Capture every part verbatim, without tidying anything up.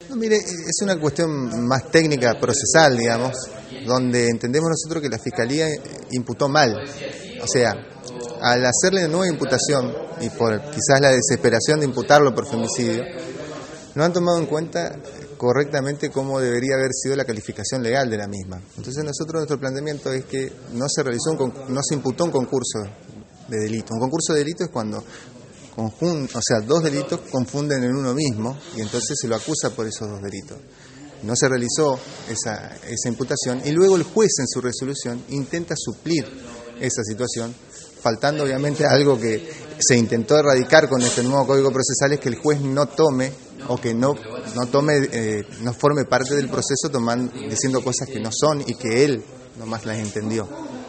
No, mire, es una cuestión más técnica, procesal, digamos, donde entendemos nosotros que la Fiscalía imputó mal. O sea, al hacerle nueva imputación, y por quizás la desesperación de imputarlo por femicidio, no han tomado en cuenta correctamente cómo debería haber sido la calificación legal de la misma. Entonces nosotros, nuestro planteamiento es que no se realizó un, no se imputó un concurso de delito. Un concurso de delito es cuando conjun, o sea, dos delitos confunden en uno mismo y entonces se lo acusa por esos dos delitos. No se realizó esa, esa imputación y luego el juez en su resolución intenta suplir esa situación, faltando obviamente algo que se intentó erradicar con este nuevo Código Procesal, es que el juez no tome o que no no tome eh, no forme parte del proceso tomando, diciendo cosas que no son y que él nomás las entendió.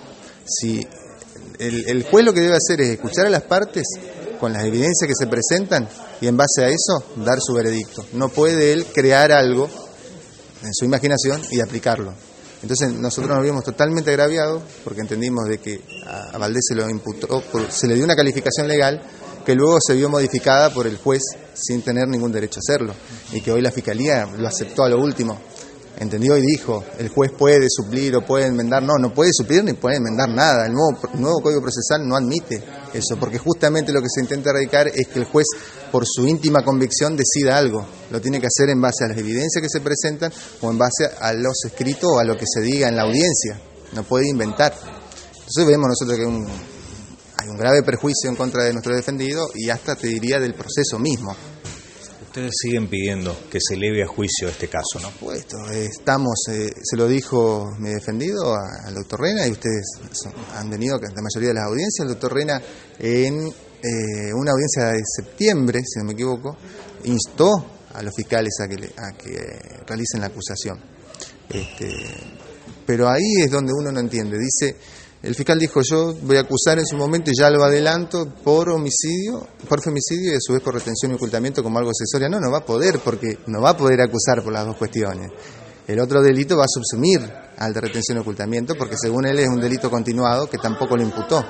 Si el, el juez lo que debe hacer es escuchar a las partes con las evidencias que se presentan y en base a eso dar su veredicto. No puede él crear algo en su imaginación y aplicarlo. Entonces nosotros nos vimos totalmente agraviados porque entendimos de que a Valdés se lo imputó, se le dio una calificación legal que luego se vio modificada por el juez sin tener ningún derecho a hacerlo y que hoy la Fiscalía lo aceptó a lo último, entendió y dijo, el juez puede suplir o puede enmendar. No, no puede suplir ni puede enmendar nada. El nuevo, el nuevo Código Procesal no admite eso, porque justamente lo que se intenta erradicar es que el juez, por su íntima convicción, decida algo. Lo tiene que hacer en base a las evidencias que se presentan o en base a los escritos o a lo que se diga en la audiencia. No puede inventar. Entonces vemos nosotros que un, hay un grave perjuicio en contra de nuestro defendido y hasta, te diría, del proceso mismo. Ustedes siguen pidiendo que se eleve a juicio este caso, ¿no? Por supuesto, estamos, eh, se lo dijo mi defendido a, al doctor Rena, y ustedes son, han venido, la mayoría de las audiencias, el doctor Rena en eh, una audiencia de septiembre, si no me equivoco, instó a los fiscales a que, le, a que realicen la acusación. Este, pero ahí es donde uno no entiende, dice... El fiscal dijo, yo voy a acusar en su momento y ya lo adelanto por homicidio, por femicidio y a su vez por retención y ocultamiento como algo accesorio. No, no va a poder, porque no va a poder acusar por las dos cuestiones. El otro delito va a subsumir al de retención y ocultamiento porque según él es un delito continuado que tampoco lo imputó.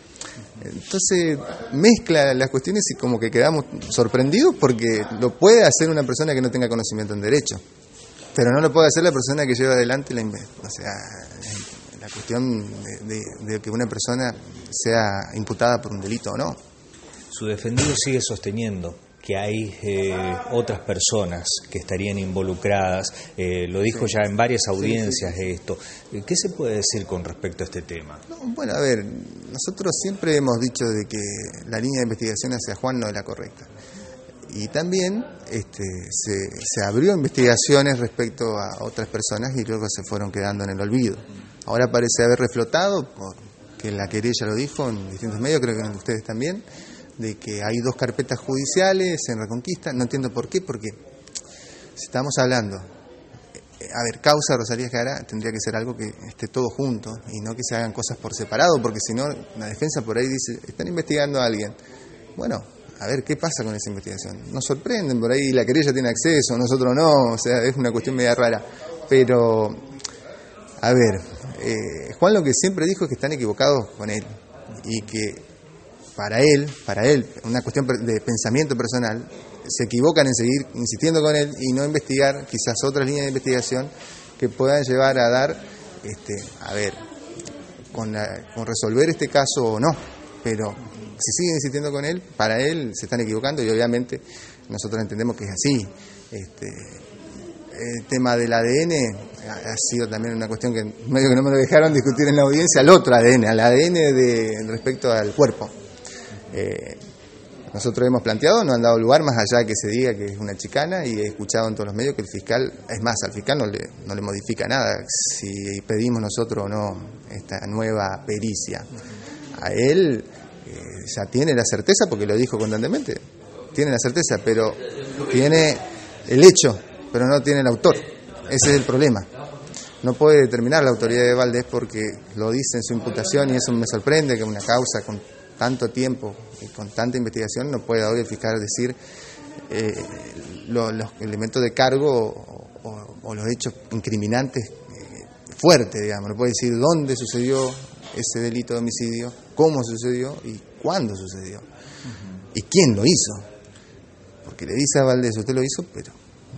Entonces mezcla las cuestiones y como que quedamos sorprendidos porque lo puede hacer una persona que no tenga conocimiento en derecho, pero no lo puede hacer la persona que lleva adelante la investigación. O sea... la cuestión de, de, de que una persona sea imputada por un delito o no. Su defendido sigue sosteniendo que hay eh, otras personas que estarían involucradas, eh, lo dijo sí. ya en varias audiencias sí, sí. esto. ¿Qué se puede decir con respecto a este tema? No, bueno, a ver, nosotros siempre hemos dicho de que la línea de investigación hacia Juan no es la correcta. Y también este, se, se abrió investigaciones respecto a otras personas y luego se fueron quedando en el olvido. Ahora parece haber reflotado, porque la querella lo dijo en distintos medios, creo que ustedes también, de que hay dos carpetas judiciales en Reconquista. No entiendo por qué, porque si estamos hablando, a ver, causa Rosalía Escará tendría que ser algo que esté todo junto y no que se hagan cosas por separado, porque si no, la defensa por ahí dice, están investigando a alguien. Bueno, a ver qué pasa con esa investigación. Nos sorprenden, por ahí la querella tiene acceso, nosotros no, o sea, es una cuestión media rara. Pero, a ver, eh, Juan lo que siempre dijo es que están equivocados con él y que para él, para él, una cuestión de pensamiento personal, se equivocan en seguir insistiendo con él y no investigar quizás otras líneas de investigación que puedan llevar a dar, este, a ver, con, la, con resolver este caso o no, pero si siguen insistiendo con él, para él se están equivocando y obviamente nosotros entendemos que es así. Este, el tema del A D N ha sido también una cuestión que medio que no me lo dejaron discutir en la audiencia, al otro A D N, al A D N de, respecto al cuerpo. Eh, nosotros hemos planteado, no han dado lugar más allá de que se diga que es una chicana y he escuchado en todos los medios que el fiscal, es más, al fiscal no le, no le modifica nada si pedimos nosotros o no esta nueva pericia. A él eh, ya tiene la certeza, porque lo dijo constantemente, tiene la certeza, pero tiene el hecho, pero no tiene el autor. Ese es el problema. No puede determinar la autoridad de Valdés porque lo dice en su imputación y eso me sorprende que una causa con tanto tiempo y con tanta investigación no pueda hoy el fiscal decir eh, lo, los elementos de cargo o, o, o los hechos incriminantes eh, fuertes, digamos. No puede decir dónde sucedió ese delito de homicidio, cómo sucedió y cuándo sucedió. Uh-huh. Y quién lo hizo. Porque le dice a Valdés, usted lo hizo, pero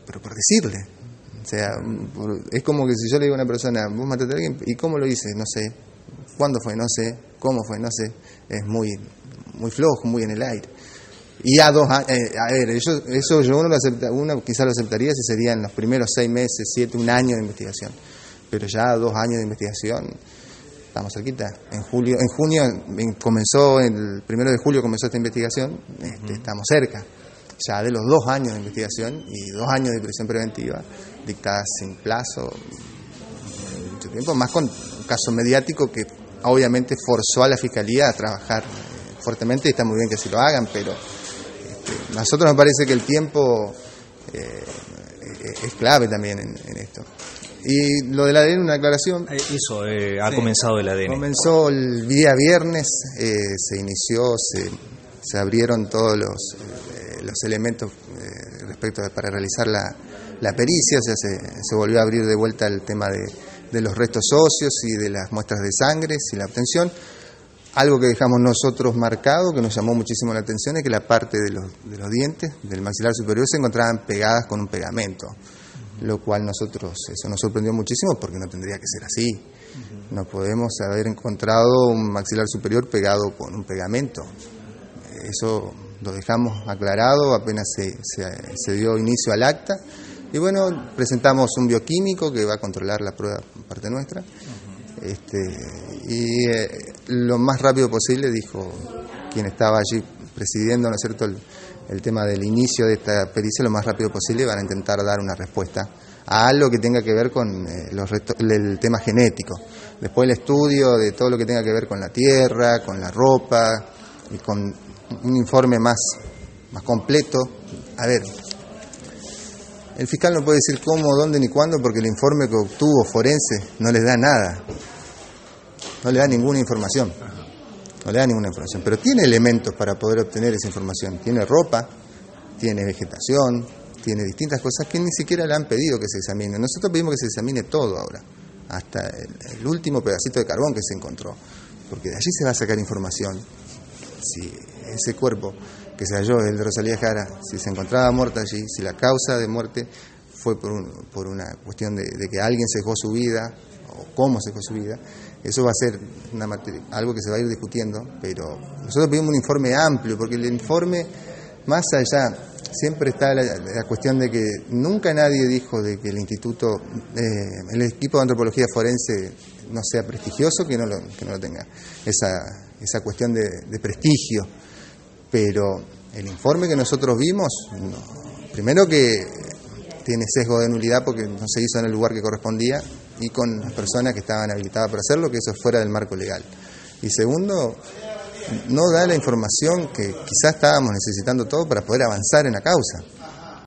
pero por decirle. O sea, es como que si yo le digo a una persona, vos mataste a alguien, ¿y cómo lo hice? No sé. ¿Cuándo fue? No sé. ¿Cómo fue? No sé. Es muy, muy flojo, muy en el aire. Y a dos años, eh, a ver, eso, eso yo uno lo acepta, uno quizás lo aceptaría si serían los primeros seis meses, siete, un año de investigación. Pero ya dos años de investigación, estamos cerquita. En julio, en junio en, comenzó, el primero de julio comenzó esta investigación, este, estamos cerca. Ya de los dos años de investigación y dos años de prisión preventiva, dictadas sin plazo, mucho tiempo, más con un caso mediático que obviamente forzó a la Fiscalía a trabajar fuertemente, y está muy bien que así lo hagan, pero este, a nosotros nos parece que el tiempo eh, es clave también en, en esto. Y lo del A D N, una aclaración. Eso, eh, ha sí, comenzado el A D N. Comenzó el día viernes, eh, se inició, se, se abrieron todos los... los elementos eh, respecto a, para realizar la, la pericia, o sea, se, se volvió a abrir de vuelta el tema de, de los restos óseos y de las muestras de sangre y la obtención. Algo que dejamos nosotros marcado, que nos llamó muchísimo la atención, es que la parte de los, de los dientes del maxilar superior se encontraban pegadas con un pegamento, uh-huh. Lo cual nosotros, eso nos sorprendió muchísimo porque no tendría que ser así. Uh-huh. No podemos haber encontrado un maxilar superior pegado con un pegamento. Eso lo dejamos aclarado apenas se, se, se dio inicio al acta. Y bueno, presentamos un bioquímico que va a controlar la prueba por parte nuestra. Uh-huh. Este, y eh, lo más rápido posible, dijo quien estaba allí presidiendo, ¿no es cierto?, el, el tema del inicio de esta pericia, lo más rápido posible van a intentar dar una respuesta a algo que tenga que ver con eh, los restos, el tema genético. Después el estudio de todo lo que tenga que ver con la tierra, con la ropa y con un informe más, más completo. A ver, el fiscal no puede decir cómo, dónde ni cuándo, porque el informe que obtuvo forense no les da nada, no le da ninguna información, no le da ninguna información, pero tiene elementos para poder obtener esa información. Tiene ropa, tiene vegetación, tiene distintas cosas que ni siquiera le han pedido que se examine. Nosotros pedimos que se examine todo ahora, hasta el, el último pedacito de carbón que se encontró, porque de allí se va a sacar información. Si ese cuerpo que se halló, el de Rosalía Jara, si se encontraba muerta allí, si la causa de muerte fue por, un, por una cuestión de, de que alguien sesgó su vida, o cómo sesgó su vida, eso va a ser una materia, algo que se va a ir discutiendo, pero nosotros pedimos un informe amplio, porque el informe, más allá, siempre está la, la cuestión de que nunca nadie dijo de que el instituto, eh, el equipo de antropología forense no sea prestigioso, que no lo, que no lo tenga, esa, esa cuestión de, de prestigio. Pero el informe que nosotros vimos, no, primero que tiene sesgo de nulidad porque no se hizo en el lugar que correspondía y con las personas que estaban habilitadas para hacerlo, que eso es fuera del marco legal. Y segundo, no da la información que quizás estábamos necesitando todo para poder avanzar en la causa.